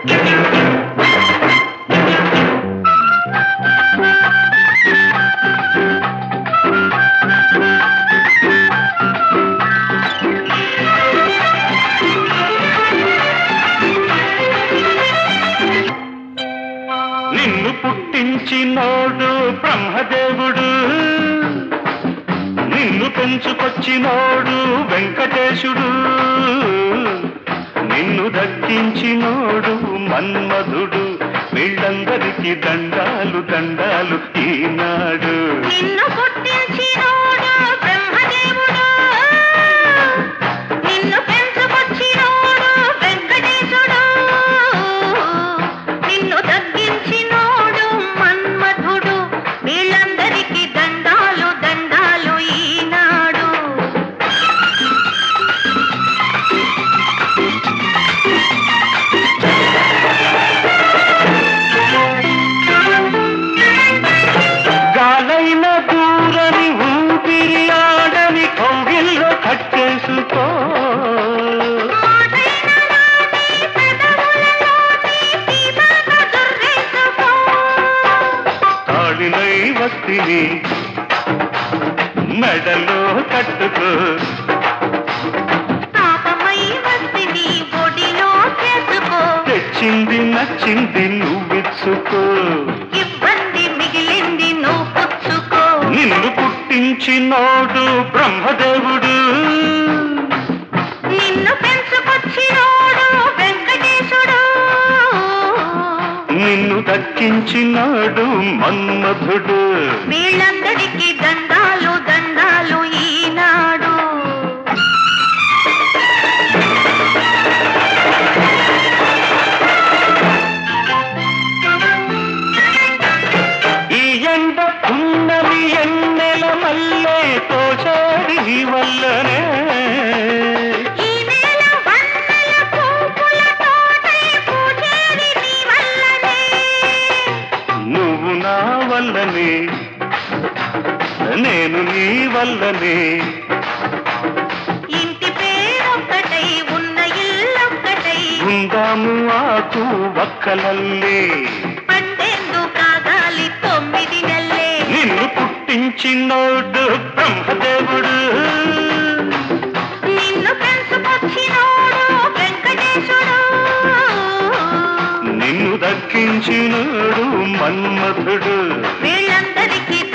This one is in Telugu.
నిన్ను పుట్టించినోడు బ్రహ్మదేవుడు, నిన్ను పెంచుకొచ్చినోడు వెంకటేశుడు, నిన్ను దక్కించినోడు మన్మధుడు. వీళ్ళందరికీ దండాలు దండాలు ఈనాడు. నిన్ను పుట్టించినోడు బ్రహ్మదేవుడు, నిన్ను పెంచుకొచ్చినోడు వెంకటేశుడు, నిన్ను దక్కించినోడు మన్మధుడు. వీళ్ళందరికీ దండాలు దండాలు ఈనాడు. గాలైన దూరని ఊపిరి ఆడని కౌగిల్లో కట్టేసుకో. తాళినై వస్తిని మెడలో కట్టుకో. పాపమై వస్తిని ఒడిలో చేసుకో. తెచ్చింది నచ్చింది నువ్విచ్చుకో. ఇబ్బంది మిగిలింది నువ్వు పుచ్చుకో. నిన్ను పుట్టించినోడు బ్రహ్మదేవుడు, నిన్ను పెంచుకొచ్చినోడు వెంకటేశుడు, నిన్ను దక్కించినాడు మన్మధుడు. వీళ్ళందరికీ దండాలు దండాలు ఈనాడు. ఈ ఎండ పున్నమి ఎన్నెల మల్లె తోచాడి నీ వల్లనే. ఈ నేల వన్నెల పువ్వుల తోటై పూజేది నీ వల్లనే. నువ్వు నా వల్లనే, నేను నీ వల్లనే. ఇంటి పేరొక్కటై ఉన్న ఇల్లొక్కటై ఉందాము ఆకు వక్కలల్లే. పండేందు కాగాలి 9 నెలలే. నిన్ను పుట్టించినోడు బ్రహ్మదేవుడు, నిన్ను పెంచుకొచ్చినోడు వెంకటేశుడు, నిన్ను దక్కించినోడు మన్మధుడు. వీళ్ళందరికీ